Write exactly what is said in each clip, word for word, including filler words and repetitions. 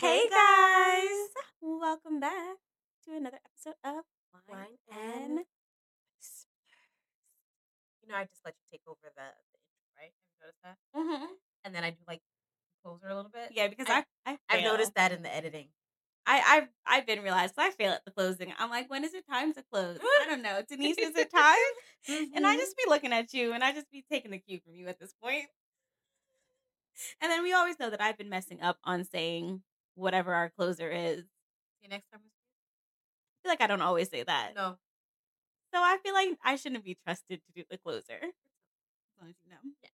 Hey guys! Welcome back to another episode of Wine, Wine and and Whispers. You know, I just let you take over the, the intro, right? Have you noticed that? Mm-hmm. And then I do like closer a little bit. Yeah, because I, I I I've fail. noticed that in the editing. I I've I've been realized I fail at the closing. I'm like, when is it time to close? I don't know, Denise. Is it time? And I Mhm. just be looking at you, and I just be taking the cue from you at this point. And then we always know that I've been messing up on saying whatever our closer is. See you next time. I feel like I don't always say that. No. So I feel like I shouldn't be trusted to do the closer. As long as you know. Yeah.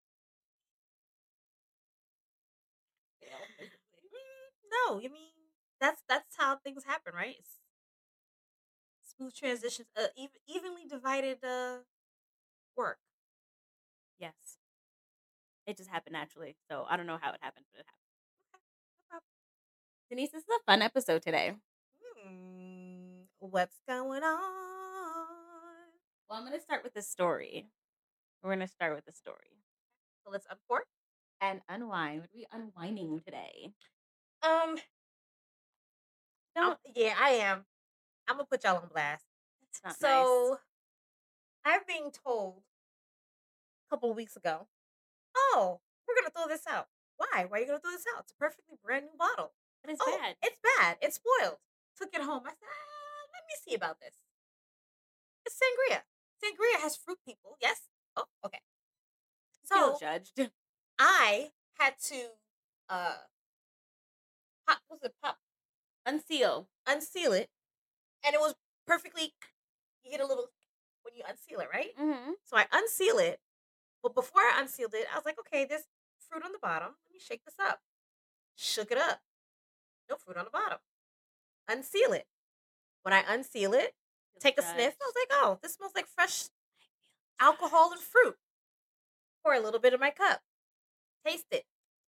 Fail miserably. Mm, no, I mean that's that's how things happen, right? It's smooth transitions, uh, even, evenly divided uh, work. Yes. It just happened naturally. So I don't know how it happened, but it happened. No problem. Denise, this is a fun episode today. Hmm, what's going on? Well, I'm going to start with a story. We're going to start with a story. So let's uncork. And unwind. What are we unwinding today? Um, I'm, Don't. yeah, I am. I'm gonna put y'all on blast. That's not So I'm being told a couple of weeks ago, oh, we're gonna throw this out. Why? Why are you gonna throw this out? It's a perfectly brand new bottle. nice. But it's Oh, bad. it's bad. It's spoiled. Took it home. I said, ah, let me see about this. It's sangria. Sangria has fruit, people. Yes. Oh, okay. Feel So judged. I had to uh pop was it pop Unseal. unseal it, and it was perfectly. You get a little when you unseal it, right? Mm-hmm. So I unseal it. But before I unsealed it, I was like, okay, there's fruit on the bottom. Let me shake this up. Shook it up. No fruit on the bottom. Unseal it. When I unseal it, Feel take a judged. sniff. I was like, oh, this smells like fresh alcohol and fruit. Pour a little bit in my cup. Taste it.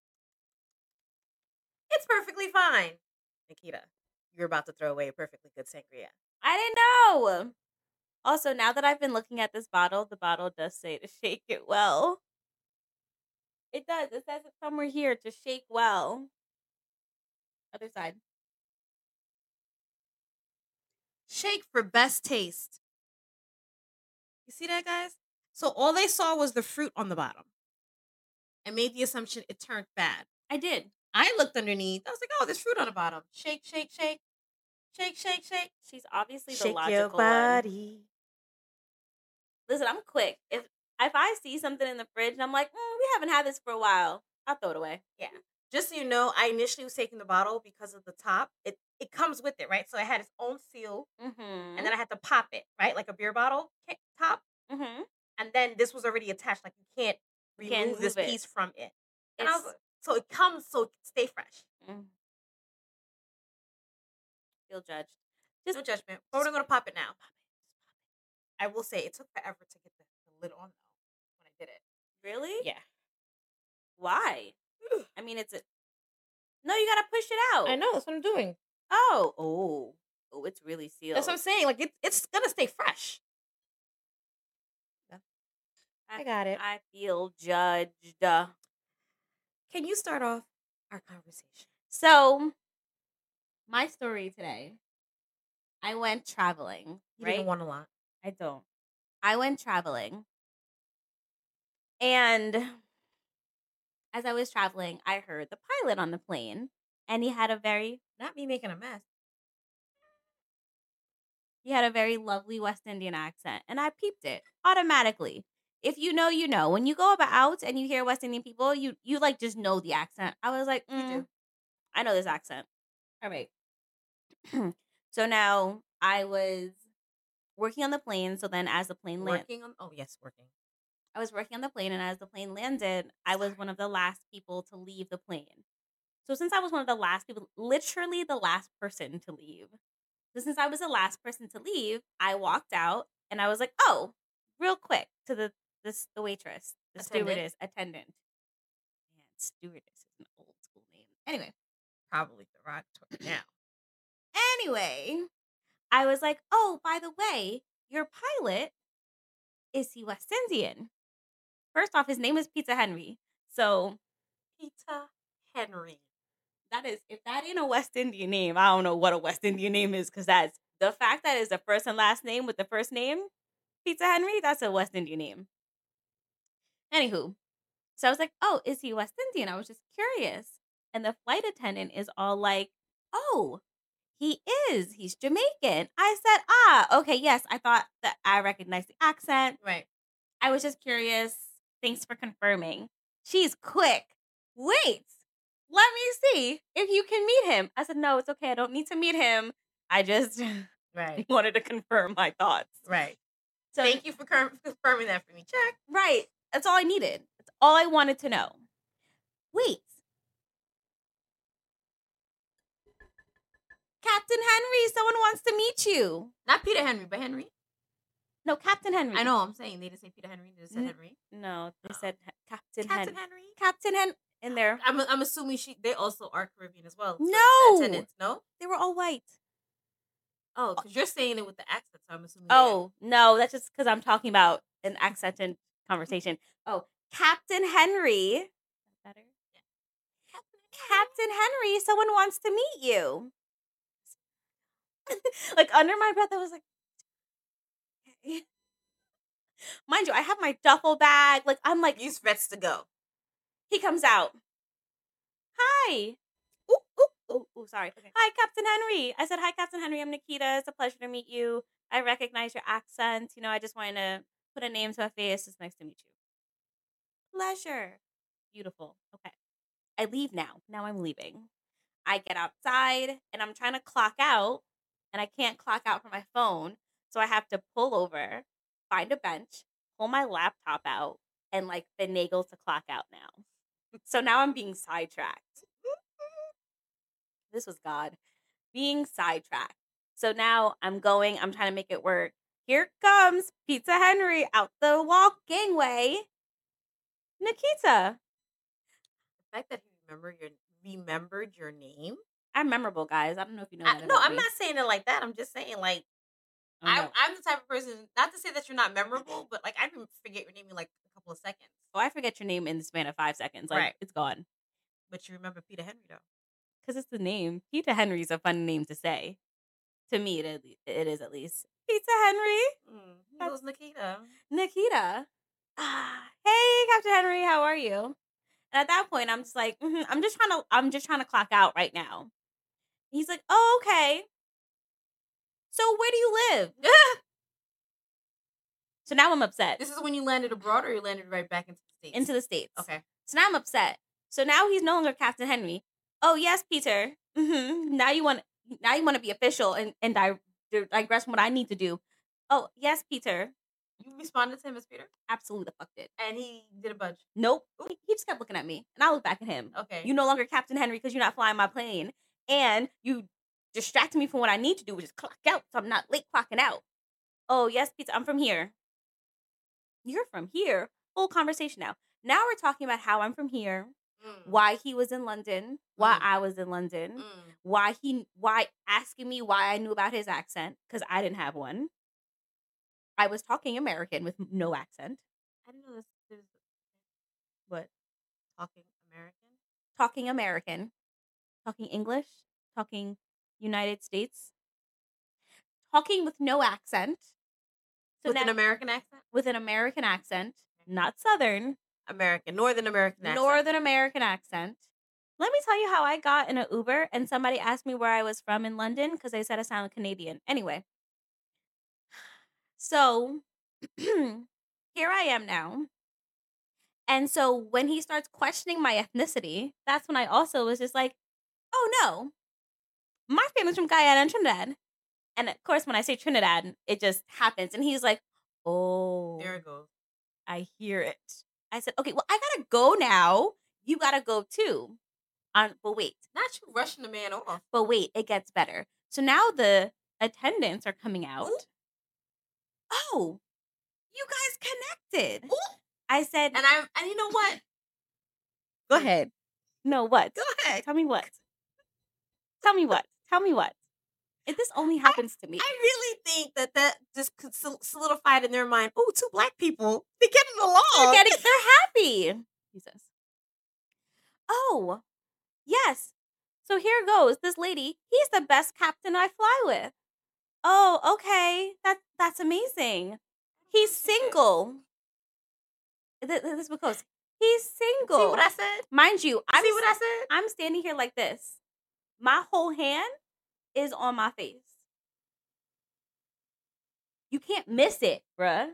It's perfectly fine. Nikita, you're about to throw away a perfectly good sangria. I didn't know. Also, now that I've been looking at this bottle, the bottle does say to shake it well. It does. It says it somewhere here to shake well. Other side. Shake for best taste. You see that, guys? So all they saw was the fruit on the bottom and made the assumption it turned bad. I did. I looked underneath. I was like, oh, there's fruit on the bottom. Shake, shake, shake. Shake, shake, shake. She's obviously the Shake logical your body. one. Listen, I'm quick. If if I see something in the fridge and I'm like, mm, we haven't had this for a while, I'll throw it away. Yeah. Just so you know, I initially was taking the bottle because of the top. It it comes with it, right? So it had its own seal, Mm-hmm. and then I had to pop it, right, like a beer bottle ca- top. Mm-hmm. And then this was already attached, like you can't You remove can't this move it. piece from it. And I was It's like, so it comes so it can stay fresh. mm, feel judged. No judgment. But we're gonna pop it now. I will say it took forever to get the, the lid on though when I did it. Really? Yeah. Why? I mean, it's a no. You gotta push it out. I know, that's what I'm doing. Oh, oh, oh! It's really sealed. That's what I'm saying. Like it, it's gonna stay fresh. I got it. I feel judged. Uh, Can you start off our conversation? So, my story today. I went traveling. You right? didn't want a lot. I don't. I went traveling. And as I was traveling, I heard the pilot on the plane. And he had a very Not me making a mess. he had a very lovely West Indian accent. And I peeped it automatically. If you know, you know. When you go about out and you hear West Indian people, you you like just know the accent. I was like, You mm, do. I know this accent. All right. So now I was working on the plane. So then as the plane landed, Working on. Oh yes, working. I was working on the plane, and as the plane landed, I was one of the last people to leave the plane. So since I was one of the last people, literally the last person to leave. So since I was the last person to leave, I walked out and I was like, "Oh, real quick," to the this the waitress, the Attendant? stewardess, attendant. Man, stewardess is an old school name. Anyway, Probably derogatory now. anyway, I was like, "Oh, by the way, your pilot is he West Indian?" First off, his name is Pizza Henry. So Pizza Henry. That is, if that ain't a West Indian name, I don't know what a West Indian name is, because that's the fact that it's the first and last name with the first name, Pizza Henry, that's a West Indian name. Anywho, so I was like, oh, is he West Indian? I was just curious. And the flight attendant is all like, oh, he is. He's Jamaican. I said, ah, okay, yes. I thought that I recognized the accent. Right. I was just curious. Thanks for confirming. She's quick. Wait, let me see if you can meet him. I said, no, it's okay. I don't need to meet him. I just Right. wanted to confirm my thoughts. Right. So Thank you for con- confirming that for me. Check. Right. That's all I needed. That's all I wanted to know. Wait. Captain Henry, someone wants to meet you. Not Peter Henry, but Henry. No, Captain Henry. I know. I'm saying they didn't say Peter Henry. They just said N- Henry. No, they said he- Captain, Captain Hen- Henry. Captain Hen in there. I'm I'm assuming she they also are Caribbean as well. So No! the attendants, no. They were all white. Oh, because you're saying it with the accent, so I'm assuming. Oh, no, that's just because I'm talking about an accented conversation. Oh, Captain Henry. Better? Yeah. Captain Henry, someone wants to meet you. Like, under my breath, I was like, okay. Mind you, I have my duffel bag. Like, I'm like, He's ready to go. he comes out. Hi. Ooh, ooh, ooh, ooh, sorry. Okay. Hi, Captain Henry. I said, hi, Captain Henry. I'm Nikita. It's a pleasure to meet you. I recognize your accent. You know, I just wanted to put a name to a face. It's nice to meet you. Pleasure. Beautiful. Okay. I leave now. Now I'm leaving. I get outside and I'm trying to clock out and I can't clock out from my phone. So I have to pull over, find a bench, pull my laptop out, and like finagle to clock out now. So now I'm being sidetracked. This was God. Being sidetracked. So now I'm going, I'm trying to make it work. Here comes Pizza Henry out the walk gangway. Nikita. The fact that he remember your remembered your name. I'm memorable, guys. I don't know if you know I, that. no, about I'm me. not saying it like that. I'm just saying like Oh, I, no. I'm the type of person. Not to say that you're not memorable, but like I can forget your name in like a couple of seconds. Oh, I forget your name in the span of five seconds. Like, Right. it's gone. But you remember Peter Henry though. Because it's the name. Peter Henry is a fun name to say. To me, it, it is at least. Pizza Henry. Mm, he goes Nikita. Nikita. Ah, hey, Captain Henry, how are you? And at that point, I'm just like, mm-hmm, I'm just trying to, I'm just trying to clock out right now. He's like, oh, okay. So where do you live? So now I'm upset. This is when you landed abroad, or you landed right back into the States? Into the States. Okay. So now I'm upset. So now he's no longer Captain Henry. Oh yes, Peter. Mm-hmm. Now you want, now you want to be official and and di- digress from what I need to do. Oh yes, Peter. You responded to him as Peter, Absolutely the fuck did. and he did a budge. Nope. He he just kept looking at me, and I looked back at him. Okay. You no longer Captain Henry because you're not flying my plane, and you distracted me from what I need to do, which is clock out, so I'm not late clocking out. Oh yes, Peter. I'm from here. You're from here. Full conversation now. Now we're talking about how I'm from here. Mm. Why he was in London, why Mm. I was in London, Mm. why he, why asking me why I knew about his accent because I didn't have one. I was talking American with no accent. I didn't know this. There's What? talking American. Talking American, talking English, talking United States, talking with no accent. So With now, an American accent. with an American accent, not Southern, American, Northern American accent. Northern American accent. Let me tell you how I got in an Uber and somebody asked me where I was from in London because they said I sounded Canadian. Anyway, so here I am now. And so when he starts questioning my ethnicity, that's when I also was just like, oh no, my family's from Guyana and Trinidad. And of course, when I say Trinidad, it just happens. And he's like, oh, There it goes. I hear it. I said, okay, well, I gotta go now. You gotta go too. Um, but wait, Not you rushing the man off. but wait, it gets better. So now the attendants are coming out. Ooh. Oh, you guys connected. Ooh. I said, And I and you know what? go ahead. No, what? Go ahead. Tell me what. Tell me what. Tell me what. If this only happens to me. I really think that that just could sol- solidified in their mind. Oh, two black people, they're getting along. They're getting, they're happy. He says, oh, yes. So here goes. This lady, he's the best captain I fly with. Oh, okay. That, that's amazing. He's single. Th- This is what goes. He's single. See what I said? Mind you, I'm, See what I said? I'm standing here like this. My whole hand is on my face. You can't miss it, bruh.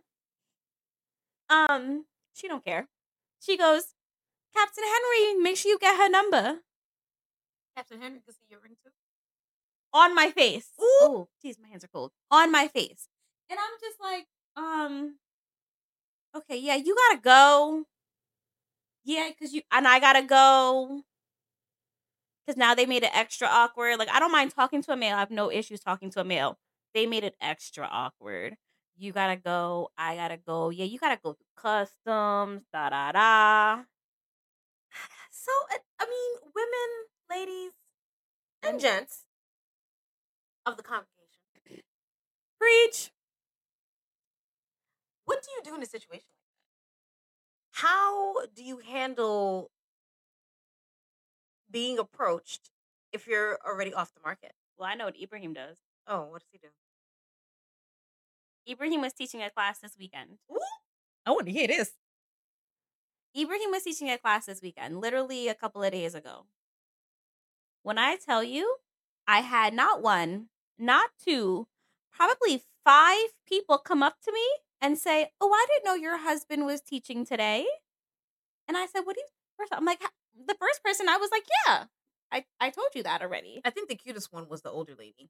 Um, she don't care. She goes, Captain Henry, make sure you get her number. Captain Henry can see your ring too. On my face. Ooh. Oh, geez, my hands are cold. On my face. And I'm just like, um, okay, yeah, you gotta go. Yeah, because you, and I gotta go. Because now they made it extra awkward. Like, I don't mind talking to a male. I have no issues talking to a male. They made it extra awkward. You gotta go. I gotta go. Yeah, you gotta go through customs. Da da da. So, uh, I mean, women, ladies, and gents of the congregation, Preach. what do you do in a situation like that? How do you handle being approached if you're already off the market? Well, I know what Ibrahim does. Oh, what does he do? Ibrahim was teaching a class this weekend. Ooh, I want to hear this. Ibrahim was teaching a class this weekend, literally a couple of days ago. When I tell you, I had not one, not two, probably five people come up to me and say, "Oh, I didn't know your husband was teaching today." And I said, "What do you?" First, I'm like, the first person, I was like, "Yeah, I, I told you that already." I think the cutest one was the older lady.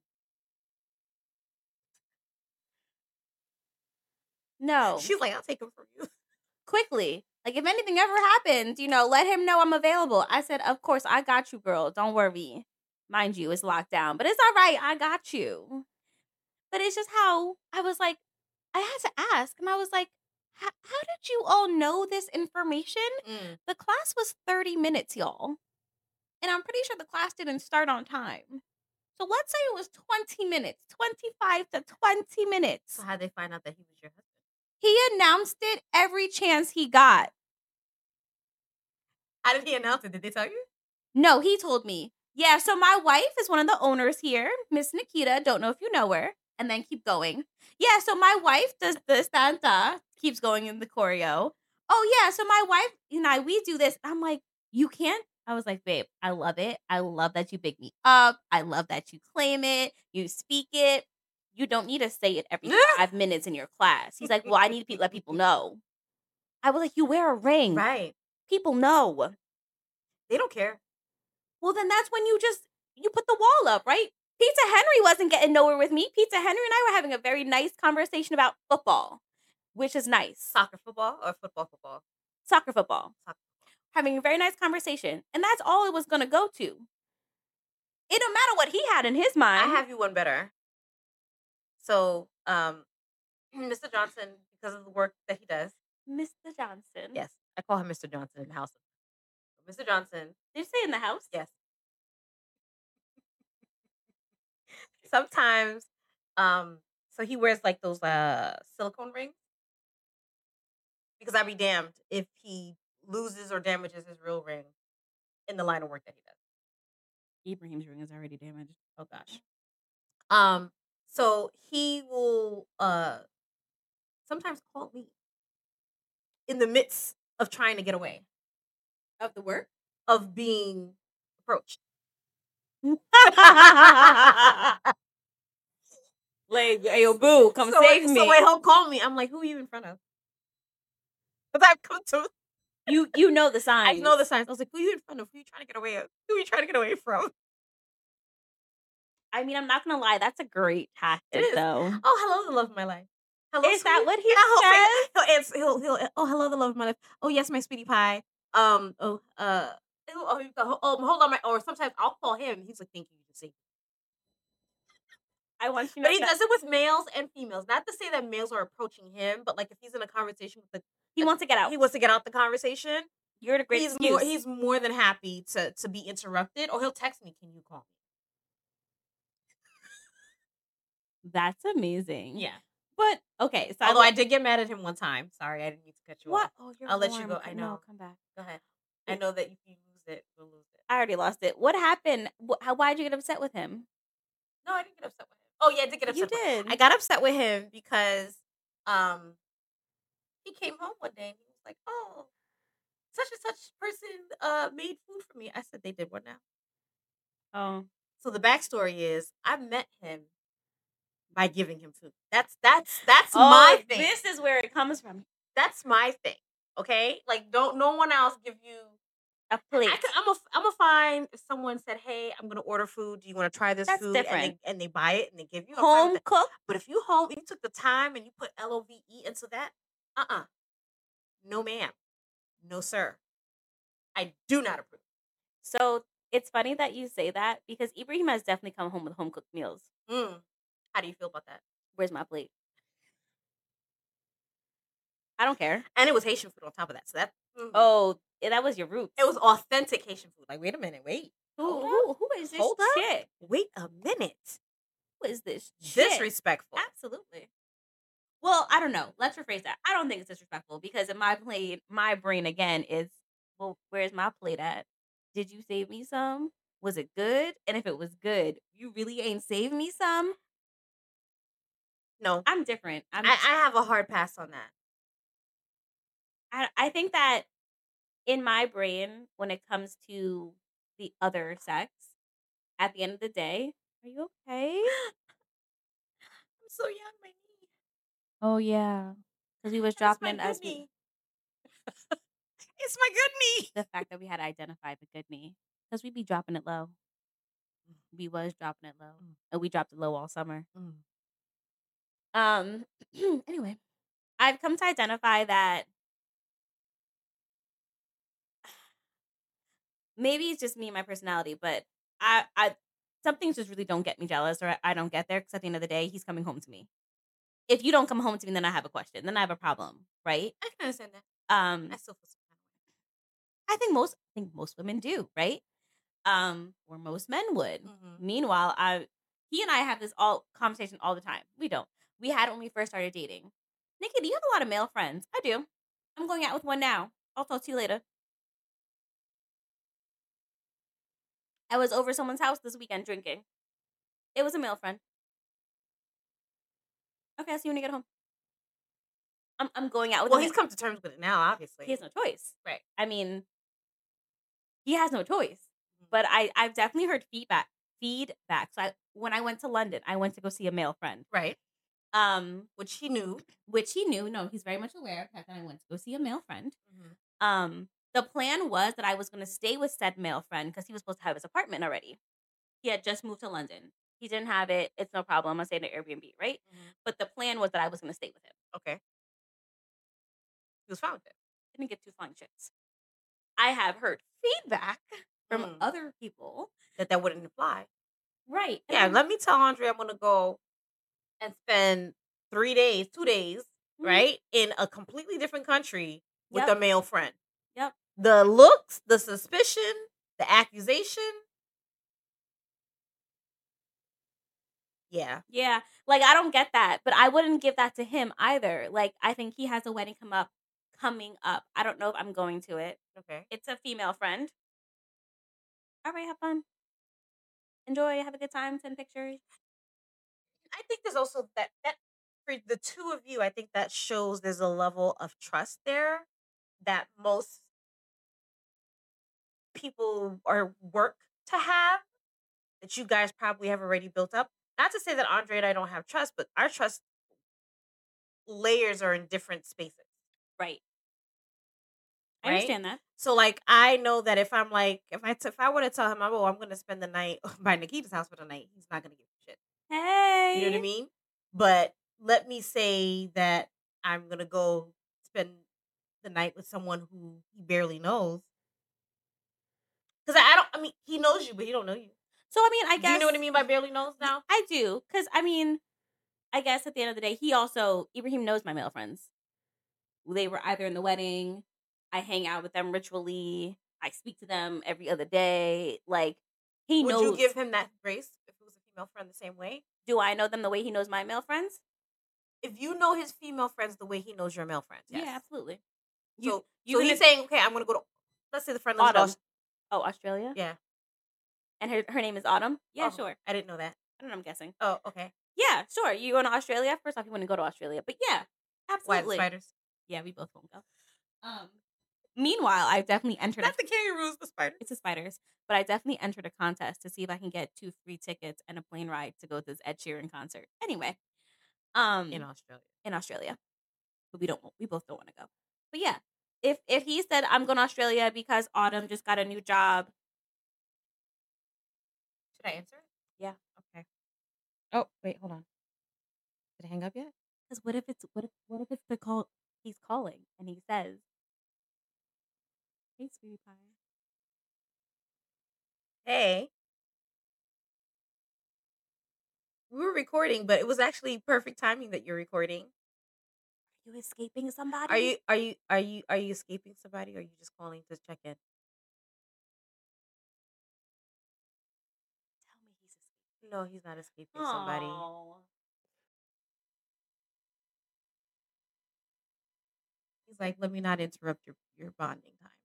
No, She's like, I'll take him from you. quickly. Like, if anything ever happens, you know, let him know I'm available. I said, "Of course, I got you, girl. Don't worry." Mind you, it's locked down, but it's all right. I got you. But it's just how I was like, I had to ask. And I was like, how, how did you all know this information? Mm. The class was thirty minutes, y'all. And I'm pretty sure the class didn't start on time. So let's say it was twenty minutes, twenty-five to twenty minutes. So how'd they find out that he was your husband? He announced it every chance he got. How did he announce it? Did they tell you? No, he told me. Yeah, so my wife is one of the owners here, Miss Nikita. Don't know if you know her. And then keep going. Yeah, so my wife does this, that, that. Keeps going in the choreo. Oh, yeah, so my wife and I, we do this. I'm like, you can't? I was like, babe, I love it. I love that you big me up. I love that you claim it. You speak it. You don't need to say it every five minutes in your class. He's like, well, I need to let people know. I was like, you wear a ring. Right. People know. They don't care. Well, then that's when you just, you put the wall up, right? Pizza Henry wasn't getting nowhere with me. Pizza Henry and I were having a very nice conversation about football, which is nice. Soccer football or football football? Soccer football. Soccer. Having a very nice conversation. And that's all it was going to go to. It don't matter what he had in his mind. I have you one better. So, um, Mister Johnson, because of the work that he does. Mister Johnson. Yes, I call him Mister Johnson in the house. Mister Johnson. Did you say in the house? Yes. Sometimes, um, so he wears like those uh silicone rings. Because I'd be damned if he loses or damages his real ring in the line of work that he does. Ibrahim's ring is already damaged. Oh gosh. Um, so he will uh sometimes call me in the midst of trying to get away. Of the work? Of being approached. Like, hey, yo, boo, come so, save me. So when he'll call me, I'm like, who are you in front of? Because I've come to You you know the signs. I know the signs. I was like, who are you in front of? Who are you trying to get away of? Who are you trying to get away from? I mean, I'm not gonna lie, that's a great tactic, though. Oh, hello, the love of my life. Hello, is sweetie. that what he yeah, says? He'll, answer, he'll, he'll, oh, hello, the love of my life. Oh, yes, my sweetie pie. Um, oh, uh, oh, oh, oh hold on, my, or sometimes I'll call him. He's like, thank you, you see. I want you to know. But he that. does it with males and females. Not to say that males are approaching him, but like if he's in a conversation with the, he wants to get out. He wants to get out the conversation. You're the great he's excuse. more he's more than happy to to be interrupted, or he'll text me, can you call me? That's amazing. Yeah. But okay, so although I, I, I did get mad at him one time. Sorry, I didn't mean to cut you what? off. Oh, you're I'll warm. let you go. I know. No, come back. Go ahead. I know that if you lose it. We'll lose it. I already lost it. What happened? Wh- How? Why'd you get upset with him? No, I didn't get upset with him. Oh yeah, I did get You upset. With him. did. I got upset with him because um he came home one day and he was like, "Oh, such and such person uh made food for me." I said, "They did what now?" Oh. So the backstory is, I met him by giving him food. That's that's that's my Oh, thing. this is where it comes from. That's my thing. Okay, like don't no one else give you A plate. I could, I'm a I'm a fine if someone said, "Hey, I'm gonna order food. Do you want to try this That's food?" different. And they and they buy it and they give you I'm fine with Home that. cooked. But if you home, you took the time and you put L O V E into that, uh uh no ma'am, no sir, I do not approve. So it's funny that you say that because Ibrahim has definitely come home with home cooked meals. Mm. How do you feel about that? Where's my plate? I don't care. And it was Haitian food on top of that, so that mm. Oh, yeah, that was your roots. It was authentic Haitian food. Like, wait a minute, wait. Who Hold who up. who is this Hold up. shit? Wait a minute. Who is this shit? Disrespectful. Absolutely. Well, I don't know. Let's rephrase that. I don't think it's disrespectful because in my plate, my brain again is, well, where's my plate at? Did you save me some? Was it good? And if it was good, you really ain't saved me some? No, I'm different. I'm, I, I have a hard pass on that. I I think that in my brain, when it comes to the other sex, at the end of the day, are you okay? I'm so young, my knee. Oh yeah, because we was It's dropping my it good as we, knee. It's my good knee. the fact that we had to identify the good knee because we be dropping it low. We was dropping it low, Mm. and we dropped it low all summer. Mm. Um. Anyway, I've come to identify that maybe it's just me and my personality, but I, I, some things just really don't get me jealous, or I don't get there because at the end of the day, he's coming home to me. If you don't come home to me, then I have a question. Then I have a problem, right? I can understand that. Um, I still feel some kind of way. I think most, I think most women do, right? Um, or most men would. Mm-hmm. Meanwhile, I, he and I have this all conversation all the time. We don't. We had when we first started dating. Nikki, do you have a lot of male friends? I do. I'm going out with one now. I'll talk to you later. I was over someone's house this weekend drinking. It was a male friend. Okay, I'll see you when you get home. I'm I'm going out with Well, him. he's come to terms with it now, obviously. He has no choice. Right. I mean, he has no choice. Mm-hmm. But I, I've definitely heard feedback. Feedback. So I, when I went to London, I went to go see a male friend. Right. Um, Which he knew. Which he knew. No, he's very much aware of the fact that I went to go see a male friend. Mm-hmm. Um, the plan was that I was going to stay with said male friend because he was supposed to have his apartment already. He had just moved to London. He didn't have it. It's no problem. I'm going to stay in an Airbnb, right? Mm-hmm. But the plan was that I was going to stay with him. Okay. He was fine with it. Didn't get two flying shits. I have heard feedback from Mm. other people that that wouldn't apply. Right. And Yeah, I'm- let me tell Andre I'm going to go and spend three days, two days, Mhm. right, in a completely different country with Yep. a male friend. Yep. The looks, the suspicion, the accusation. Yeah. Yeah. Like, I don't get that, but I wouldn't give that to him either. Like, I think he has a wedding come up, coming up. I don't know if I'm going to it. Okay. It's a female friend. All right, have fun. Enjoy, have a good time, send pictures. I think there's also that that for the two of you, I think that shows there's a level of trust there that most people are work to have that you guys probably have already built up. Not to say that Andre and I don't have trust, but our trust layers are in different spaces. Right. I Right? understand that. So like I know that if I'm like if I t- if I were to tell him, oh, I'm gonna spend the night by Nikita's house for the night, he's not gonna give a shit. Hey. You know what I mean? But let me say that I'm gonna go spend the night with someone who he barely knows. Because I, I don't. I mean, he knows you, but he don't know you. So I mean, I guess Do you know what I mean by barely knows now? I do, because I mean, I guess at the end of the day, he also Ibrahim knows my male friends. They were either in the wedding. I hang out with them ritually. I speak to them every other day. Like he Would knows. you give him that grace if it was a female friend the same way? Do I know them the way he knows my male friends? If you know his female friends the way he knows your male friends, yes. Yeah, absolutely. So, You, so he's saying, okay, I'm gonna go to. Let's say the friend lives in Autumn. Boston. Oh, Australia? Yeah. And her her name is Autumn? Yeah, Oh, sure. I didn't know that. I don't know, I'm guessing. Oh, okay. Yeah, sure. You going to Australia? First off, you want to go to Australia. But yeah, Why, the absolutely. spiders? Yeah, we both won't go. Um, meanwhile, I definitely entered. Not a, the kangaroos, the spiders. It's the spiders. But I definitely entered a contest to see if I can get two free tickets and a plane ride to go to this Ed Sheeran concert. Anyway, um, In Australia. in Australia, but we don't. We both don't want to go. But yeah, if if he said I'm going to Australia because Autumn just got a new job, should I answer it? Yeah. Okay. Oh, wait, hold on. Did it hang up yet? Because what if it's what if what if it's the call he's calling and he says, "Hey, sweetie pie." Hey. We were recording, but it was actually perfect timing that you're recording. Are you escaping somebody? Are you are you are you are you escaping somebody or are you just calling to check in? Tell me he's escaping. No, he's not escaping somebody. Oh. He's like, let me not interrupt your, your bonding time.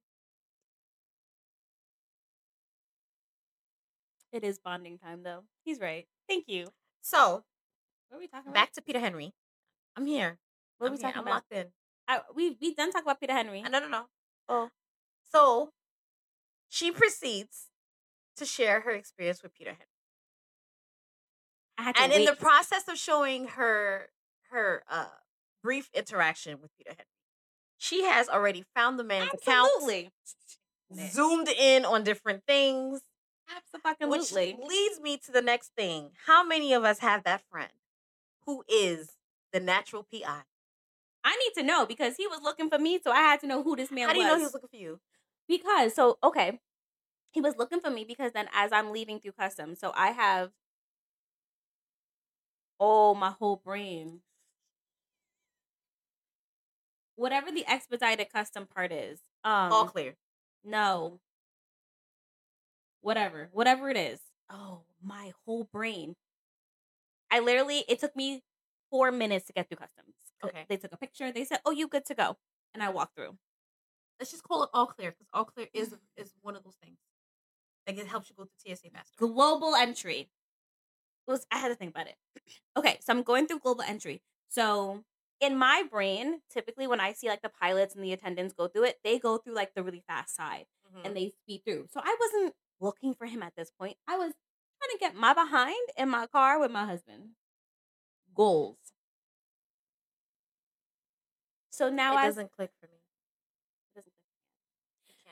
It is bonding time, though. He's right. Thank you. So, what are we talking back about? to Peter Henry. I'm here. What are I'm we here. talking I'm about? locked in. I, we we done talk about Peter Henry. No, no, no. Oh, so she proceeds to share her experience with Peter Henry. I had to and wait. in the process of showing her her uh, brief interaction with Peter Henry, she has already found the man's Absolutely. account, zoomed in on different things. Absolutely. Which leads me to the next thing. How many of us have that friend who is the natural P I? I need to know because he was looking for me, so I had to know who this man was. How do you know he was looking for you? Because, so, okay. He was looking for me because then as I'm leaving through customs, so I have, oh, my whole brain. Whatever the expedited custom part is. Um, All clear. No. Whatever. Whatever it is. Oh, my whole brain. I literally, it took me four minutes to get through customs. Okay. They took a picture. They said, oh, you good to go. And I walked through. Let's just call it all clear because all clear is is one of those things. Like it helps you go through T S A faster. Global entry. It was, I had to think about it. Okay, so I'm going through global entry. So in my brain, typically when I see like the pilots and the attendants go through it, they go through like the really fast side mm-hmm. and they speed through. So I wasn't looking for him at this point. I was trying to get my behind in my car with my husband. Goals. So now it I doesn't click for me. It doesn't click. It can.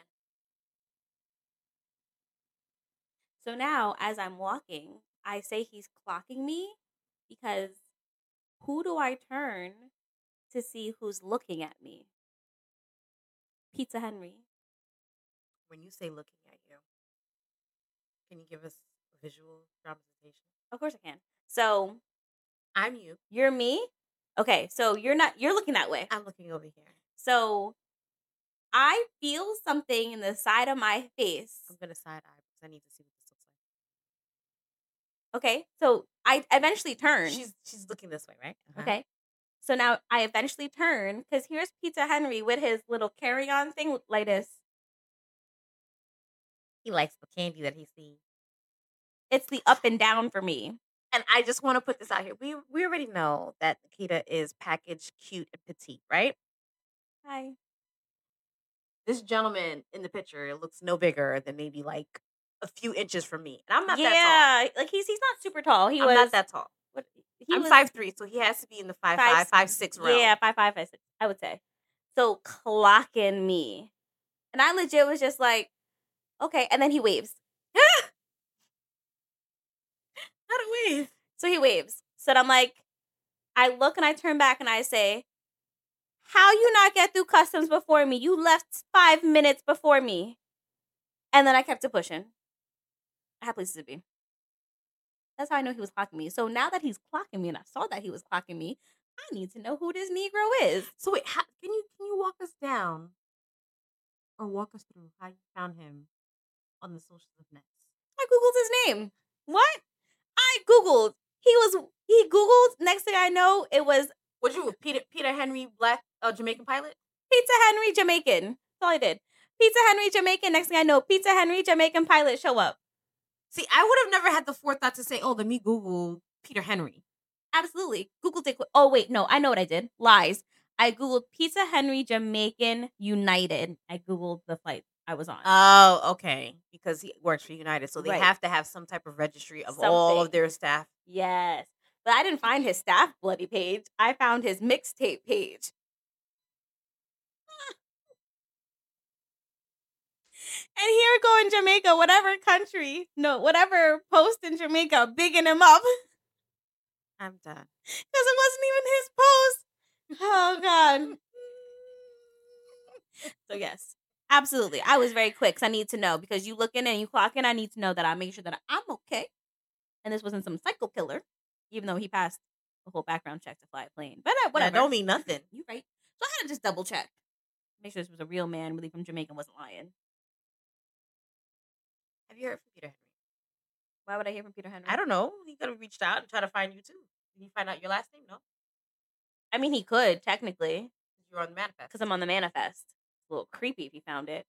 So now as I'm walking, I say he's clocking me because who do I turn to see who's looking at me? Pizza Henry. When you say looking at you, can you give us a visual representation? Of course I can. So I'm you. You're me? Okay, so you're not you're looking that way. I'm looking over here. So I feel something in the side of my face. I'm gonna side eye because I need to see what this looks like. Okay, so I eventually turn. She's she's looking this way, right? Uh-huh. Okay. So now I eventually turn because here's Pizza Henry with his little carry-on thing like this. He likes the candy that he sees. It's the up and down for me. And I just want to put this out here. We we already know that Nikita is packaged, cute, and petite, right? Hi. This gentleman in the picture looks no bigger than maybe like a few inches from me. And I'm not yeah, that tall. Yeah, like he's he's not super tall. He I'm was not that tall. What, he I'm five three, so he has to be in the five five, five, five six realm. Yeah, five five, five six, I would say. So clocking me. And I legit was just like, okay. And then he waves. How to wave? So he waves. So I'm like, I look and I turn back and I say, how you not get through customs before me? You left five minutes before me. And then I kept it pushing. I had places to be. That's how I know he was clocking me. So now that he's clocking me and I saw that he was clocking me, I need to know who this Negro is. So wait, how, can you can you walk us down or walk us through how you found him on the social net? I Googled his name. What? I Googled. He was, he Googled. Next thing I know, it was. What'd you, Peter, Peter Henry, black, uh, Jamaican pilot? Pizza Henry, Jamaican. That's all I did. Pizza Henry Jamaican. Next thing I know, Pizza Henry Jamaican pilot show up. See, I would have never had the forethought to say, "Oh, let me Google Peter Henry." Absolutely. Googled it. Oh, wait. No, I know what I did. Lies. I Googled Pizza Henry Jamaican United. I Googled the flight I was on. Oh, okay. Because he works for United, so they Right. have to have some type of registry of all of Something. their staff. Yes. But I didn't find his staff bloody page. I found his mixtape page. And here go in Jamaica, whatever country, no, whatever post in Jamaica, bigging him up. I'm done. Because it wasn't even his post. Oh, God. So, yes, absolutely. I was very quick because I need to know. Because you look in and you clock in, I need to know that I make sure that I'm okay. And this wasn't some psycho killer, even though he passed the whole background check to fly a plane. But uh, whatever. That don't mean nothing. You're right. So I had to just double check. Make sure this was a real man, really from Jamaica, and wasn't lying. Have you heard from Peter Henry? Why would I hear from Peter Henry? I don't know. He could have reached out and tried to find you too. Did he find out your last name? No. I mean, he could, technically. You're on the manifest. Because I'm on the manifest. It's a little creepy if he found it.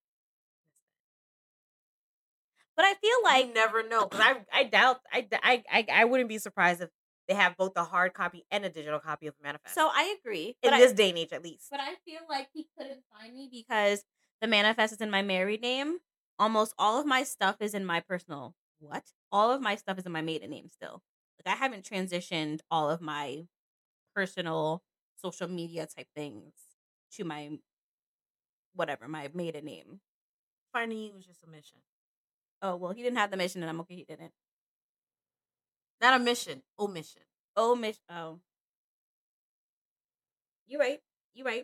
But I feel like you never know. Because I, I doubt, I, I, I, I wouldn't be surprised if they have both a hard copy and a digital copy of the manifest. So I agree. In but this I, day and age, at least. But I feel like he couldn't find me because the manifest is in my married name. Almost all of my stuff is in my personal. What? All of my stuff is in my maiden name still. Like I haven't transitioned all of my personal social media type things to my whatever, my maiden name. Finding you was just a mission. Oh, well, he didn't have the mission and I'm okay he didn't. Not a mission. Omission. Oh, mission. Oh. You're right. You're right.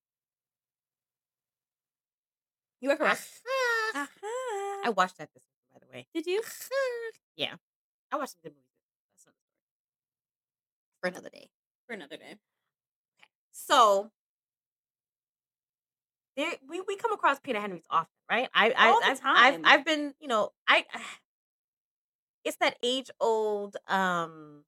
You are correct. Uh-huh. I watched that this week, by the way. Did you? Yeah. I watched some good movies. That's another story. For another day. For another day. Okay. So there we, we come across Peter Henry's often, right? I I All the I've, time. I've I've been, you know, I it's that age old um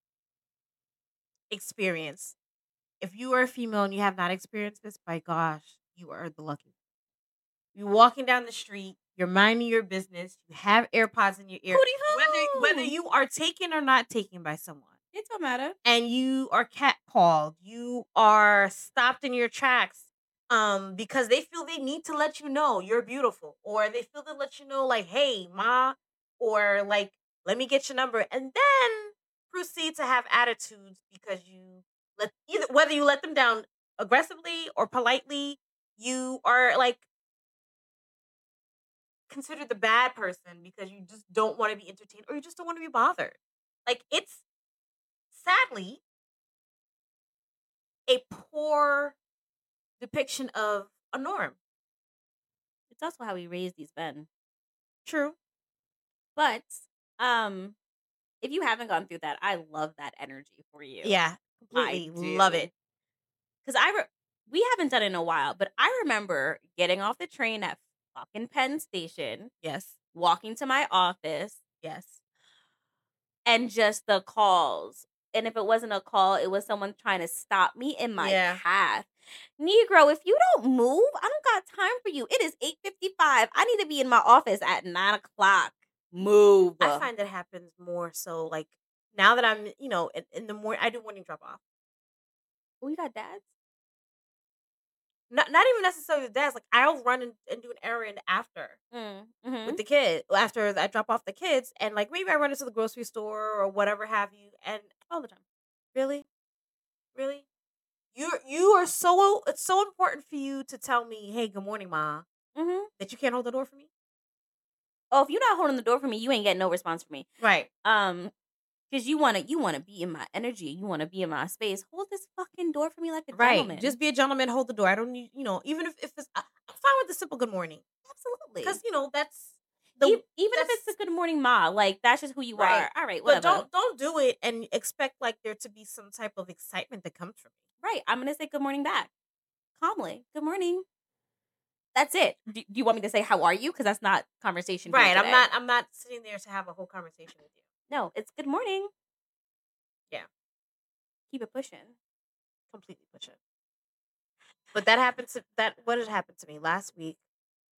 experience. If you are a female and you have not experienced this, by gosh, you are the lucky. You're walking down the street, you're minding your business, you have AirPods in your ear. Whether whether you are taken or not taken by someone. It don't matter. And you are catcalled, you are stopped in your tracks um because they feel they need to let you know you're beautiful, or they feel to let you know like, hey ma, or like, let me get your number, and then proceed to have attitudes because you let either whether you let them down aggressively or politely, you are like considered the bad person because you just don't want to be entertained or you just don't want to be bothered. Like, it's sadly a poor depiction of a norm. It's also how we raise these men. True. But um if you haven't gone through that, I love that energy for you. Yeah, completely love it. Because I re- we haven't done it in a while, but I remember getting off the train at fucking Penn Station. Yes. Walking to my office. Yes. And just the calls. And if it wasn't a call, it was someone trying to stop me in my Yeah. path. Negro, if you don't move, I don't got time for you. It is eight fifty-five. I need to be in my office at nine o'clock. Move. I find that happens more so like now that I'm, you know, in, in the morning, I do morning drop off. Oh, you got dads? Not not even necessarily the dads. Like, I'll run and, and do an errand after Mm, mm-hmm. with the kid after I drop off the kids, and like maybe I run into the grocery store or whatever have you, and All the time. really, really, you you are so it's so important for you to tell me, hey, good morning, ma, Mm-hmm. that you can't hold the door for me. Oh, if you're not holding the door for me, you ain't getting no response from me. Right. Um, because you wanna you wanna be in my energy. You wanna be in my space. Hold this fucking door for me like a Right. gentleman. Just be a gentleman. Hold the door. I don't need, you know, even if, if it's, I- I'm fine with the simple good morning. Absolutely. Because, you know, that's the, E- even if that's- it's a good morning ma, like that's just who you Right. are. All right, but whatever. don't, don't do it and expect like there to be some type of excitement that comes from it. Right. I'm gonna say good morning back. Calmly. Good morning. That's it. Do, do you want me to say how are you? Because that's not conversation. here Right. I'm today. not, I'm not sitting there to have a whole conversation with you. No, it's good morning. Yeah. Keep it pushing. Completely push it. But that happened to, that, what had happened to me last week?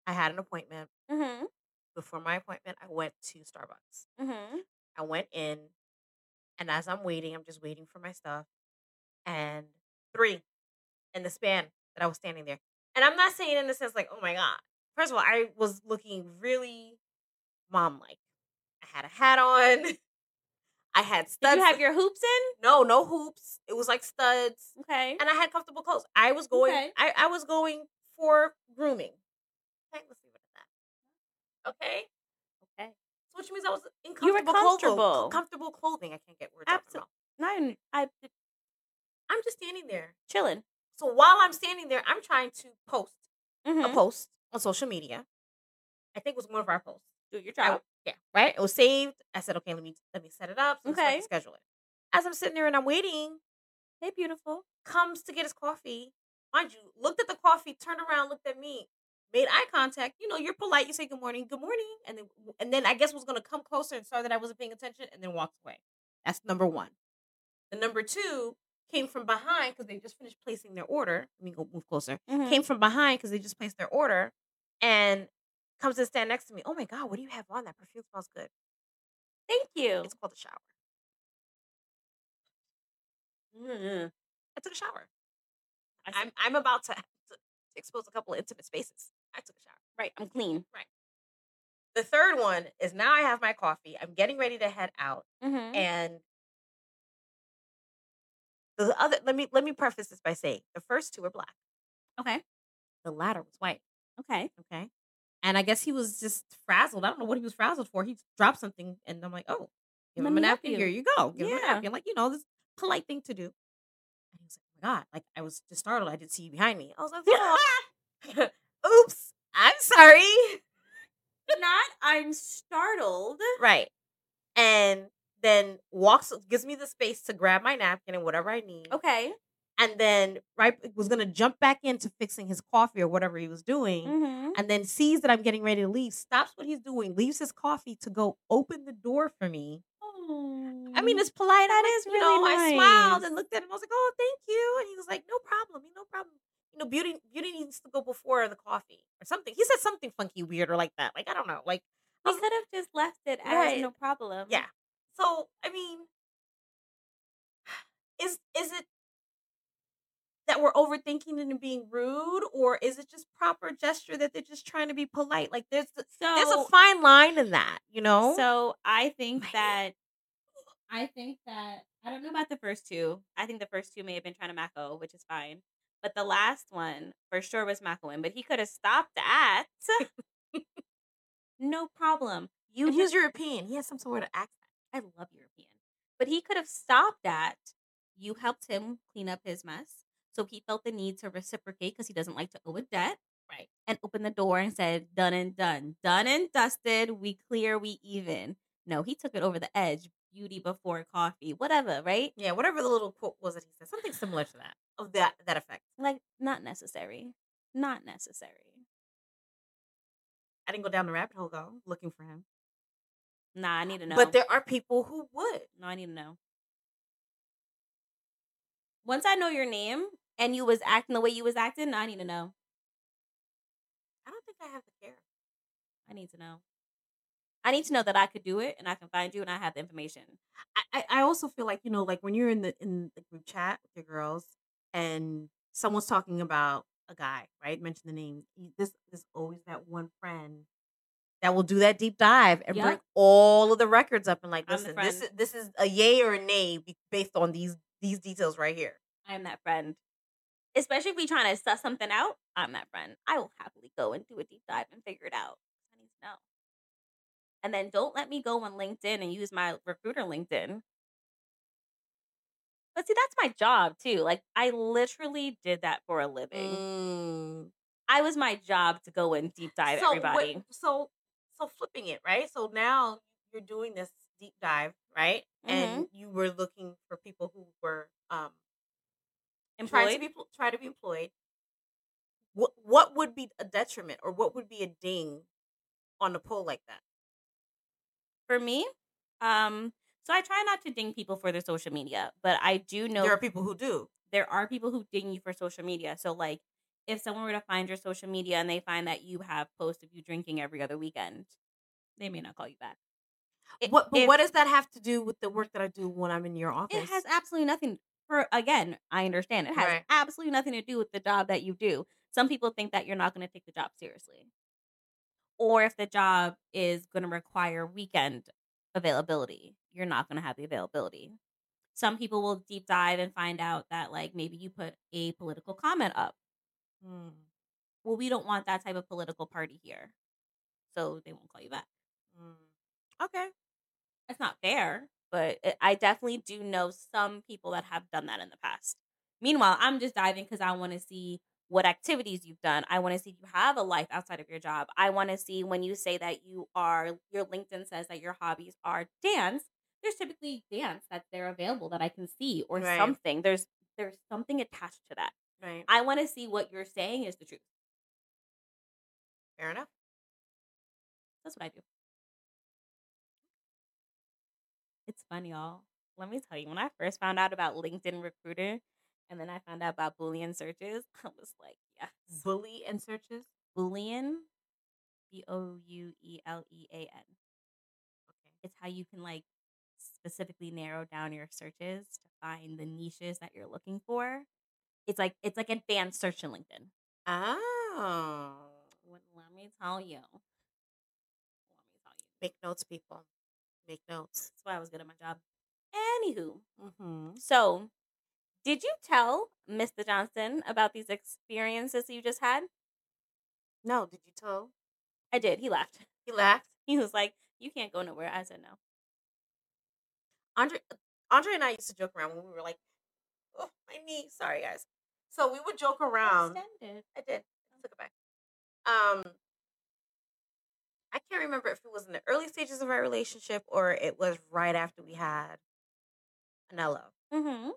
I had an appointment. Mhm. Before my appointment, I went to Starbucks. Mhm. I went in, and as I'm waiting, I'm just waiting for my stuff. And three in the span that I was standing there. And I'm not saying in the sense like, oh my God. First of all, I was looking really mom like. I had a hat on. I had Did studs. you have your hoops in? No, no hoops. It was like studs. Okay. And I had comfortable clothes. I was going Okay. I, I was going for grooming. Okay, let's leave it at that. Okay? Okay. So which means I was in You were comfortable clothing. comfortable. Comfortable clothing. I can't get words out of my Absolutely. mouth. No, I I'm just standing there. chilling. So while I'm standing there, I'm trying to post a Mhm. post on social media. I think it was one of our posts. Do your I- job. yeah, right. It was saved. I said, okay, let me let me set it up. So Okay. okay. Schedule it. As I'm sitting there and I'm waiting, Hey, beautiful. comes to get his coffee. Mind you, looked at the coffee, turned around, looked at me, made eye contact. You know, you're polite. You say good morning, good morning, and then and then I guess was gonna come closer and saw that I wasn't paying attention, and then walked away. That's number one. The number two came from behind because they just finished placing their order. Let me go move closer. Mhm. Came from behind because they just placed their order, and comes to stand next to me. Oh my God, what do you have on? That perfume smells good. Thank you. It's called a shower. Mhm. I took a shower. I see. I'm I'm about to, to expose a couple of intimate spaces. I took a shower. Right. I'm clean. Right. The third one is now I have my coffee. I'm getting ready to head out, Mhm. and the other. Let me let me preface this by saying the first two are black. Okay. The latter was white. Okay. Okay. And I guess he was just frazzled. I don't know what he was frazzled for. He dropped something, and I'm like, oh, give Let him a me help napkin. you. Here you go. Give him a Yeah. napkin. Like, you know, this polite thing to do. And he was like, oh my God. Like, I was just startled. I didn't see you behind me. I was like, oh. Oops. I'm sorry. Not. I'm startled. Right. And then walks, gives me the space to grab my napkin and whatever I need. Okay. And then right was gonna jump back into fixing his coffee or whatever he was doing, Mhm. and then sees that I'm getting ready to leave, stops what he's doing, leaves his coffee to go open the door for me. Oh. I mean, it's polite. That I'm like, is you really know, I smiled nice. and looked at him. I was like, oh, thank you. And he was like, no problem, no problem. You know, beauty beauty needs to go before the coffee or something. He said something funky, weird, or like that. Like, I don't know. Like, I We was- could have just left it as Right. no problem. yeah. So, I mean, is is it that we're overthinking it and being rude, or is it just proper gesture that they're just trying to be polite? Like there's the- there's a So fine line in that, you know? so I think Man. that I think that I don't know about the first two. I think the first two may have been trying to Mako, which is fine. But the last one for sure was Makoing, but he could have stopped at no problem. You And he did, was European. He has some sort of accent. I love European. But he could have stopped at you helped him clean up his mess. So he felt the need to reciprocate because he doesn't like to owe a debt. Right. And opened the door and said, done and done. Done and dusted. We clear, we even. No, he took it over the edge. Beauty before coffee. Whatever, right? Yeah, whatever the little quote was that he said, something similar to that, of that that effect. Like, not necessary. Not necessary. I didn't go down the rabbit hole though, looking for him. Nah, I need to know. But there are people who would. No, I need to know. Once I know your name and you was acting the way you was acting, I need to know. I don't think I have the care. I need to know. I need to know that I could do it and I can find you and I have the information. I, I I also feel like, you know, like when you're in the in the group chat with your girls and someone's talking about a guy, right? Mention the name. you- This there's always that one friend that will do that deep dive and bring Yep. all of the records up and like, I'm the listen, this friend. is this is a yay or a nay be- based on these these details right here. I'm that friend. Especially if we trying to suss something out, I'm that friend. I will happily go and do a deep dive and figure it out. I need to know. And then don't let me go on LinkedIn and use my recruiter LinkedIn. But see, that's my job too. Like, I literally did that for a living. Mm. I was my job to go and deep dive So everybody. what, so so flipping it, right? So now you're doing this deep dive, right? And you were looking for people who were um trying to Employed? be pl- try to be employed. What what would be a detriment or what would be a ding on a poll like that? For me, um, so I try not to ding people for their social media, but I do know There are people who do. there are people who ding you for social media. So like if someone were to find your social media and they find that you have posts of you drinking every other weekend, they may not call you back. I- What? But If what does that have to do with the work that I do when I'm in your it office? has absolutely nothing for again, I understand. It has Right. absolutely nothing to do with the job that you do. Some people think that you're not going to take the job seriously. Or if the job is going to require weekend availability, you're not going to have the availability. Some people will deep dive and find out that like maybe you put a political comment up. Hmm. Well, we don't want that type of political party here. So they won't call you back. Hmm. Okay. It's not fair, but it, I definitely do know some people that have done that in the past. Meanwhile, I'm just diving because I want to see what activities you've done. I want to see if you have a life outside of your job. I want to see when you say that you are, your LinkedIn says that your hobbies are dance. There's typically dance that's there available that I can see or Right. something. There's there's something attached to that. Right. I want to see what you're saying is the truth. Fair enough. That's what I do. It's fun, y'all. Let me tell you, when I first found out about LinkedIn Recruiter and then I found out about Boolean searches, I was like, yes. Bully and searches. Boolean, B O U E L E A N. Okay. It's how you can like specifically narrow down your searches to find the niches that you're looking for. It's like it's like advanced search in LinkedIn. Oh. What, let me tell you. Let me tell you. Make notes, people. Make notes. That's why I was good at my job. Anywho, Mm-hmm. so did you tell Mister Johnson about these experiences you just had? No, did you tell? I did. He laughed. He laughed. He was like, "You can't go nowhere." I said no. Andre, Andre and I used to joke around when we were like, "Oh, my knee." Sorry, guys. So we would joke around. Extended. I did. I took it back. Um, I can't remember if it was in the early stages of our relationship or it was right after we had Anello. Mm-hmm.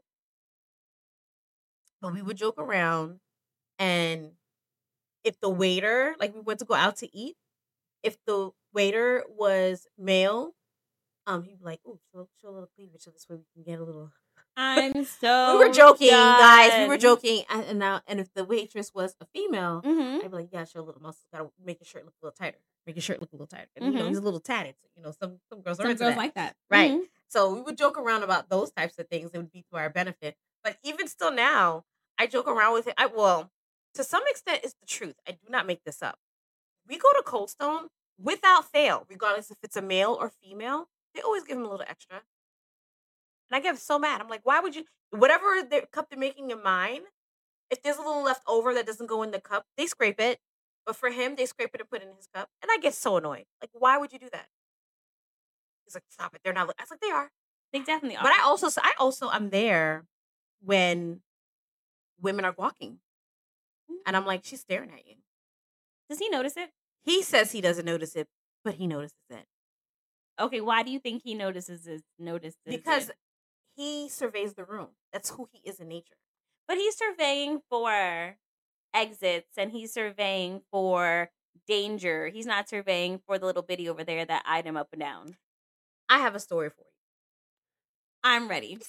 But we would joke around, and if the waiter, like we went to go out to eat, if the waiter was male, um, he'd be like, "Ooh, show, show a little cleavage so this way we can get a little." I'm so. We were joking, guys. We were done. joking, and, and now, and if the waitress was a female, Mhm. I'd be like, "Yeah, show a little muscle. Gotta make your shirt look a little tighter. Make your shirt look a little tighter." And you know, Mhm. he's a little tatted. So, you know, some some girls are Some into girls that, like that. right? Mhm. So we would joke around about those types of things. It would be to our benefit. But even still now, I joke around with it. I well, to some extent, it's the truth. I do not make this up. We go to Cold Stone without fail, regardless if it's a male or female. They always give him a little extra. And I get so mad. I'm like, why would you? Whatever the cup they're making in mine, if there's a little left over that doesn't go in the cup, they scrape it. But for him, they scrape it and put it in his cup. And I get so annoyed. Like, why would you do that? He's like, stop it. They're not. li-" I was like, they are. They definitely are. But I also, I also, I'm there when women are walking, and I'm like, she's staring at you. Does he notice it? He says he doesn't notice it, but he notices it Okay, why do you think he notices it? Notices because it? he surveys the room. That's who he is in nature. But he's surveying for exits and he's surveying for danger. He's not surveying for the little bitty over there that eyed him up and down. I have a story for you. I'm ready.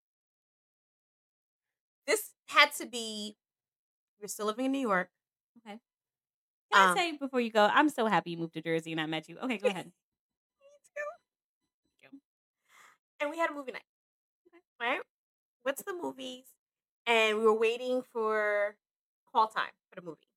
This had to be. We're still living in New York. Okay. Can Um, I say before you go, I'm so happy you moved to Jersey and I met you. Okay, go ahead. Me too. And we had a movie night. Right? Went to the movies, and we were waiting for call time for the movie.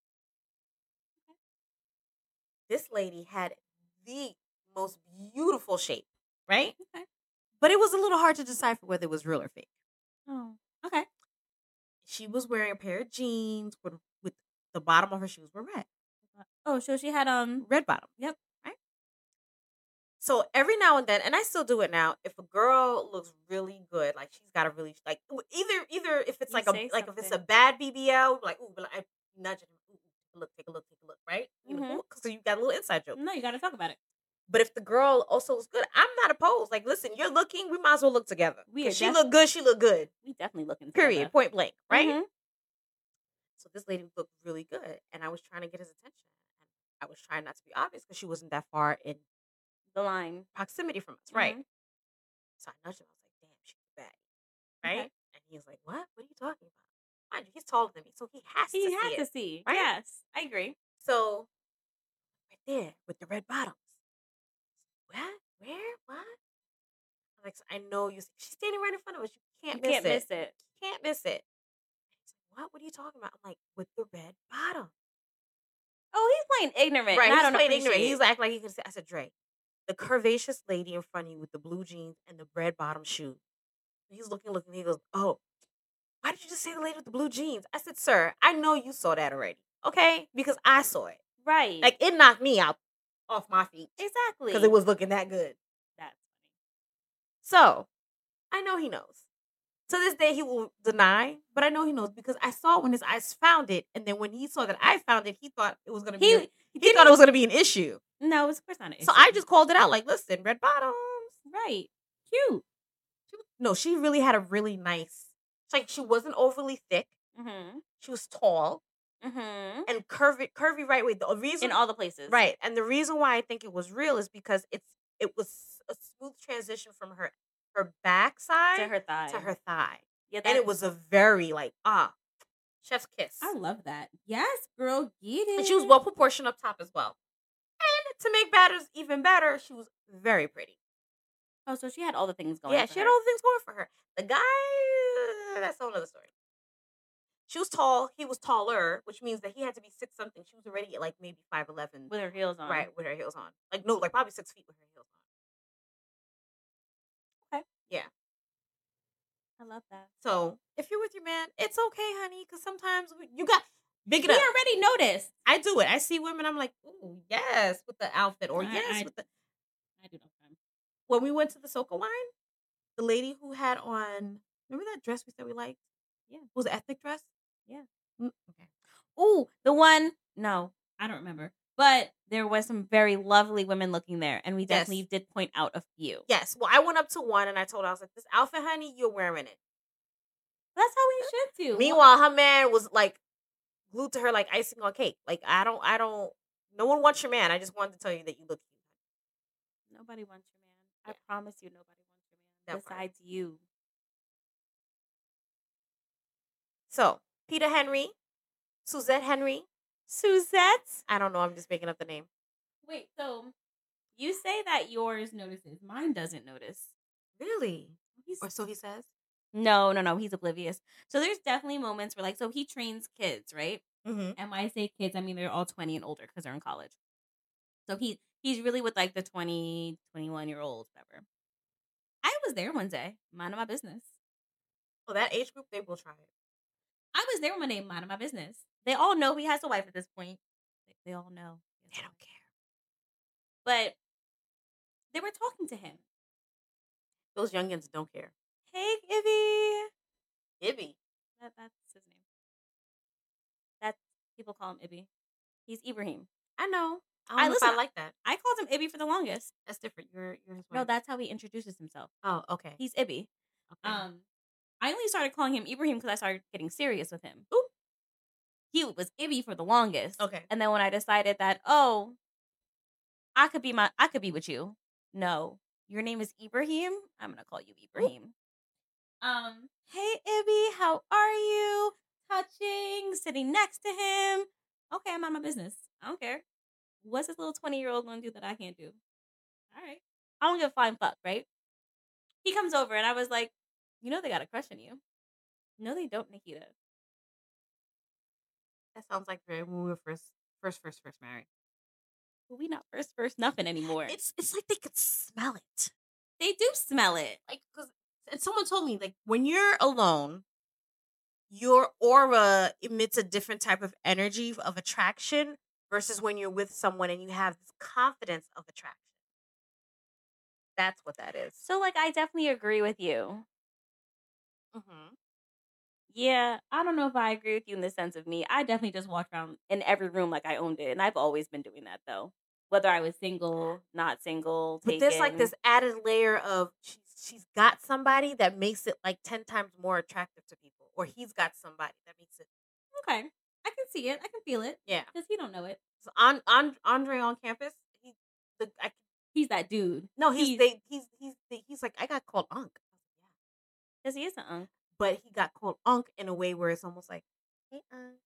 This lady had the most beautiful shape, right? Okay. But it was a little hard to decipher whether it was real or fake. Oh, okay. She was wearing a pair of jeans with, with the bottom of her shoes were red. Oh, so she had um Red bottom. Yep. Right? So every now and then, and I still do it now, if a girl looks really good, like she's got a really like either either if it's You like a say like if it's a something. bad B B L, like ooh, but I nudge it, ooh, take a look, take a look, take a look, right? You Mhm. know, ooh, so you got a little inside joke. No, you got to talk about it. But if the girl also looks good, I'm not opposed. Like, listen, you're looking, we might as well look together. We 'Cause are she def- look good, she look good. We definitely looking Period. together. Point blank, right? Mhm. So this lady looked really good, and I was trying to get his attention. And I was trying not to be obvious because she wasn't that far in The line. proximity from us, right? Mhm. So I nudged him. I was like, "Damn, she's bad, right?" Okay. And he was like, "What? What are you talking about?" mind you, he's taller than me, so he has He to had see to it. see. right? Yes, I agree. So right there with the red bottoms. What? Where? What? I'm like, I know you. She's standing right in front of us. You can't You miss can't it. miss it. Can't miss it. He's like, what? What are you talking about? I'm like, with the red bottom. Oh, he's playing ignorant. Right. And I He's don't playing appreciate. ignorant. He's acting like he can say, I said, Dre, the curvaceous lady in front of you with the blue jeans and the red bottom shoe. He's looking, looking. He goes, oh, why did you just say the lady with the blue jeans? I said, sir, I know you saw that already. Okay? Because I saw it. Right. Like, it knocked me out off my feet. Exactly. Because it was looking that good. That's funny. So, I know he knows. To this day, he will deny, but I know he knows because I saw when his eyes found it, and then when he saw that I found it, he thought it was going to be. He, a- he, he thought it was going to be an issue. No, it's of course not an issue. So I just called it out, like, listen, red bottoms. Right. Cute. She, no, she really had a really nice. Like she wasn't overly thick. Mm-hmm. She was tall Mm-hmm. and curvy, curvy right way. The reason In all the places. right, and the reason why I think it was real is because it's it was a smooth transition from her her backside To her thigh. to her thigh. Yeah, And it that's- was a very like ah, chef's kiss. I love that. Yes, girl, get it. And she was well proportioned up top as well. And to make matters even better, she was very pretty. Oh, so she had all the things going. Yeah, for she had her. all the things going for her. The guy, that's a whole other story. She was tall. He was taller, which means that he had to be six something. She was already at like maybe five eleven, with her heels on. right, with her heels on. Like no, like probably six feet with her heels on. Okay. Yeah. I love that. So if you're with your man, it's okay, honey, because sometimes we, you got big it We up. already noticed. I do it. I see women. I'm like, ooh, yes, with the outfit, or I- yes, I- with the. I do know time. When we went to the Soca wine, the lady who had on, remember that dress we said we liked? Yeah. Was it ethnic dress? Yeah. Mm, okay. Ooh, the one. No, I don't remember. But there was some very lovely women looking there, and we Yes. definitely did point out a few. Yes. Well, I went up to one and I told her, I was like, this outfit, honey, you're wearing it. That's how we should do. Meanwhile, her man was like glued to her like icing on cake. Like, I don't, I don't, no one wants your man. I just wanted to tell you that you look cute. Nobody wants your man. I Yeah. promise you, nobody wants your man That part. besides you. So, Peter Henry, Suzette Henry. Suzette. I don't know. I'm just making up the name. Wait, so you say that yours notices, mine doesn't notice. Really? He's Or so he says? no, no, no. He's oblivious. So there's definitely moments where, like, so he trains kids, right? Mm-hmm. And when I say kids, I mean they're all twenty and older because they're in college. So he he's really with like the twenty, twenty-one year olds, whatever. I was there one day, minding my business. Well, that age group, they will try it. I was there one day, minding my business. They all know he has a wife at this point. They, they all know. They don't care. But they were talking to him. Those youngins don't care. Hey, Ibby. Ibby. That, that's his name. That's people call him Ibby. He's Ibrahim. I know. I don't I know listen, if I like that. I called him Ibby for the longest. That's different. You're, you're his No, wife. that's how he introduces himself. Oh, okay. He's Ibby. okay. Um, I only started calling him Ibrahim because I started getting serious with him. Ooh. He was Ibby for the longest. Okay. And then when I decided that, oh, I could be my I could be with you. No. Your name is Ibrahim? I'm gonna call you Ibrahim. Um, hey Ibby, how are you? Touching, sitting next to him. Okay, I'm on my business. I don't care. What's this little twenty year old gonna do that I can't do? All right. I don't give a flying fuck, right? He comes over and I was like, you know they got a crush on you. No, they don't, Nikita. That sounds like when we were first, first, first, first married. But we not first, first, nothing anymore. It's it's like they could smell it. They do smell it. Like, cause and someone told me like when you're alone, your aura emits a different type of energy of attraction versus when you're with someone and you have this confidence of attraction. That's what that is. So, like, I definitely agree with you. Mm-hmm. Yeah, I don't know if I agree with you in the sense of me. I definitely just walked around in every room like I owned it, and I've always been doing that though. Whether I was single, not single, But taken. there's like this added layer of she's she's got somebody that makes it like ten times more attractive to people, or he's got somebody that makes it. Okay, I can see it. I can feel it Yeah. because he don't know it. So on on Andre on campus, he the I, He's that dude. no he's He's- they he's he's he's like I got called Unc. Because he is an unk. but he got called Unc in a way where it's almost like, hey, Unc.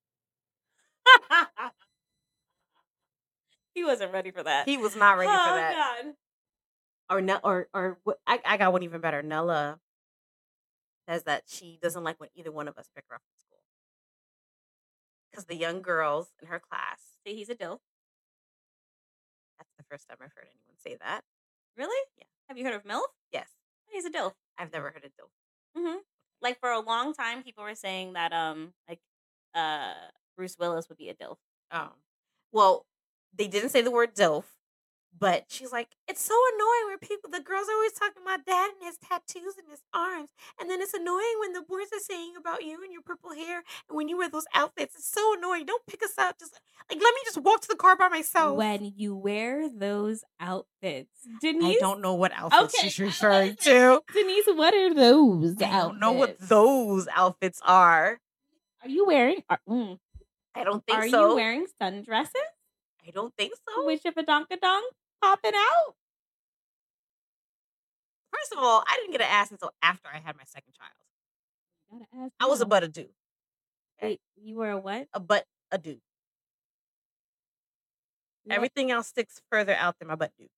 He wasn't ready for that. He was not ready oh, for that. God. Or Ne- or or what? I, I got one even better. Nella says that she doesn't like when either one of us pick her up from school because the young girls in her class. See, he's a dilf. That's the first time I've heard anyone say that. Really? Yeah. Have you heard of MILF? Yes, He's a dilf. I've never heard of dilf. Mm-hmm. Like, for a long time, people were saying that, um, like, uh, Bruce Willis would be a dilf. Oh, well, they didn't say the word dilf, but she's like, it's so annoying when people, the girls are always talking about dad and his tattoos and his arms, and then it's annoying when the boys are saying about you and your purple hair and when you wear those outfits. It's so annoying. Don't pick us up. Just like let me just walk to the car by myself. When you wear those outfits, Denise. I don't know what outfits Okay, she's I referring was to. Denise, what are those I outfits? don't know what those outfits are. Are you wearing? Are, mm, I don't think are so. you wearing sundresses? I don't think so. With your badonkadonk popping out? First of all, I didn't get an ass until after I had my second child. You gotta ask I was a now. butt a do. Wait, you were a what? A butt a do. What? Everything else sticks further out than my butt do.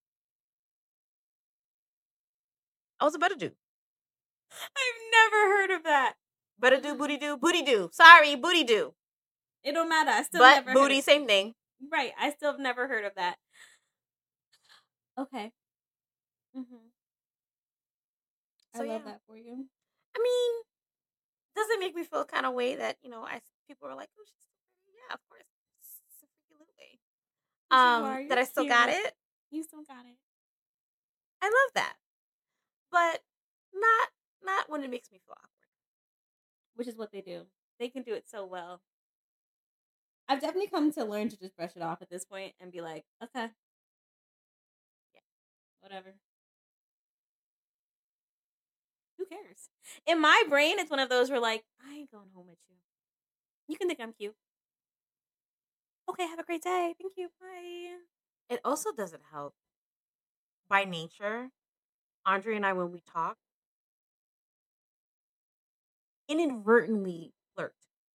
I was a butt a do. I've never heard of that. Butt a do, booty do, booty do. Sorry, booty do. It don't matter. I still Butt, never booty, heard same thing. of, right. I still have never heard of that. Okay. Mm-hmm. So, I love yeah. that for you. I mean, does it make me feel kind of way that, you know, I people are like, oh, she's so pretty. Yeah, of course. Absolutely. You Um, are, that you're I still got cute. it. You still got it. I love that. But not not when it makes me feel awkward. Which is what they do. They can do it so well. I've definitely come to learn to just brush it off At this point, and be like, okay, Yeah. whatever. Who cares? In my brain, it's one of those where like, I ain't going home with you. You can think I'm cute. Okay, have a great day. Thank you. Bye. It also doesn't help. By nature, Andre and I, when we talk, inadvertently flirt.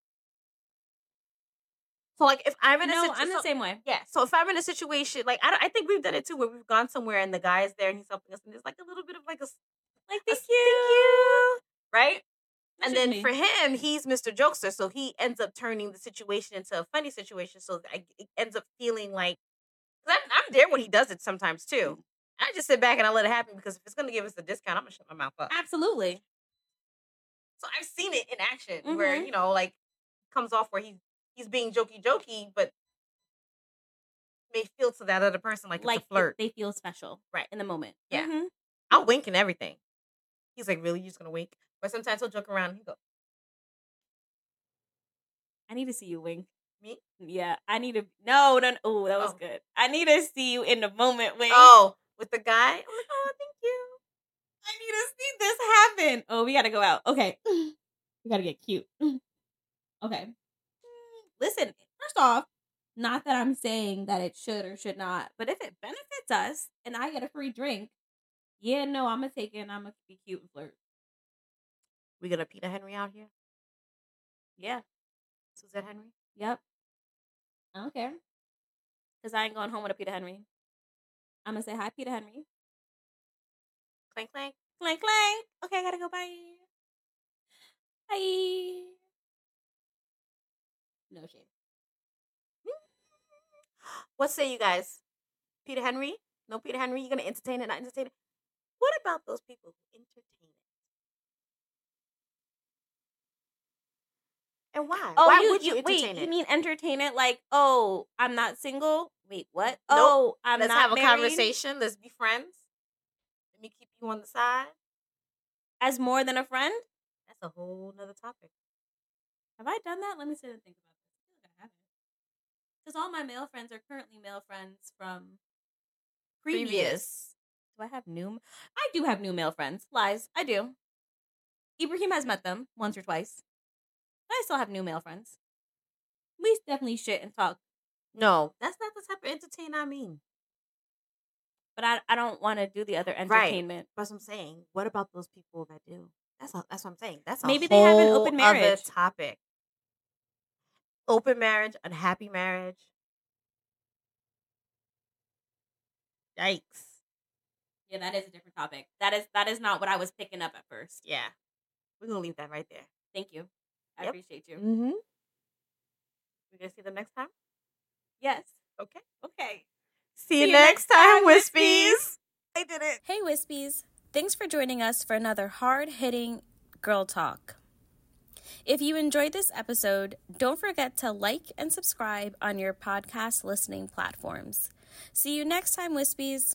So, like, if I'm in a No, situ- I'm the so- same way. yeah. So if I'm in a situation, like, I, don't- I think we've done it too, where we've gone somewhere and the guy's there and he's helping us, and there's like a little bit of like a s- Like, a thank s- you. right? That's And just then me. for him, he's Mister Jokester, so he ends up turning the situation into a funny situation. So I, it ends up feeling like, cause I'm, I'm there when he does it sometimes too. I just sit back and I let it happen because if it's gonna give us a discount, I'm gonna shut my mouth up. Absolutely. So I've seen it in action where, Mhm. you know, like comes off where he's he's being jokey jokey, but may feel to that other person like, Like it's a flirt. they feel special, Right. in the moment. Yeah. Mhm. I'll wink and everything. He's like, really? You're just gonna wink? But sometimes he'll joke around and he go, I need to see you wink. me? Yeah, I need to. No, no. Oh, that was Oh. good. I need to see you in the moment wink. Oh, with the guy? I'm like, oh, thank you. I need to see this happen. Oh, we gotta go out. Okay. We gotta get cute. Okay. Listen, First off, not that I'm saying that it should or should not, but if it benefits us, and I get a free drink, yeah, no, I'm gonna take it and I'm gonna be cute and flirt. We got a Peter Henry out here? yeah. Suzette Henry? Yep. I don't care. Because I ain't going home with a Peter Henry. I'm gonna say hi, Peter Henry. Clank, clank. Clank, clank. Okay, I gotta go. Bye. Bye. No shade. What say you guys? Peter Henry? No Peter Henry? You gonna entertain it, not entertain it? What about those people who entertain it? And why? Oh, why you, would you, you entertain wait, it? you mean entertain it like, oh, I'm not single? Wait, what? Nope. Oh, I'm Let's not have a married? conversation. Let's be friends. Let me keep you on the side. As more than a friend? That's a whole nother topic. Have I done that? Let me sit and think about this. I feel like I haven't. Because all my male friends are currently male friends from previous. Previous. Do I have new? I do have new male friends. Lies. I do. Ibrahim has met them once or twice. I still have new male friends. We definitely shit and talk. No, that's not the type of entertain I mean. But I, I don't want to do the other entertainment. That's what I'm saying. What about those people that do? That's a, that's what I'm saying. That's a Maybe they have an whole open other marriage. topic. Open marriage, unhappy marriage. Yikes. Yeah, that is a different topic. That is that is not what I was picking up at first. Yeah. We're going to leave that right there. Thank you. I Yep. appreciate you. Mm-hmm. We're going to see them next time? Yes. Okay. Okay. See you, you next next time, time, Wispies. I did it. Hey, Wispies. Thanks for joining us for another hard-hitting girl talk. If you enjoyed this episode, don't forget to like and subscribe on your podcast listening platforms. See you next time, Wispies.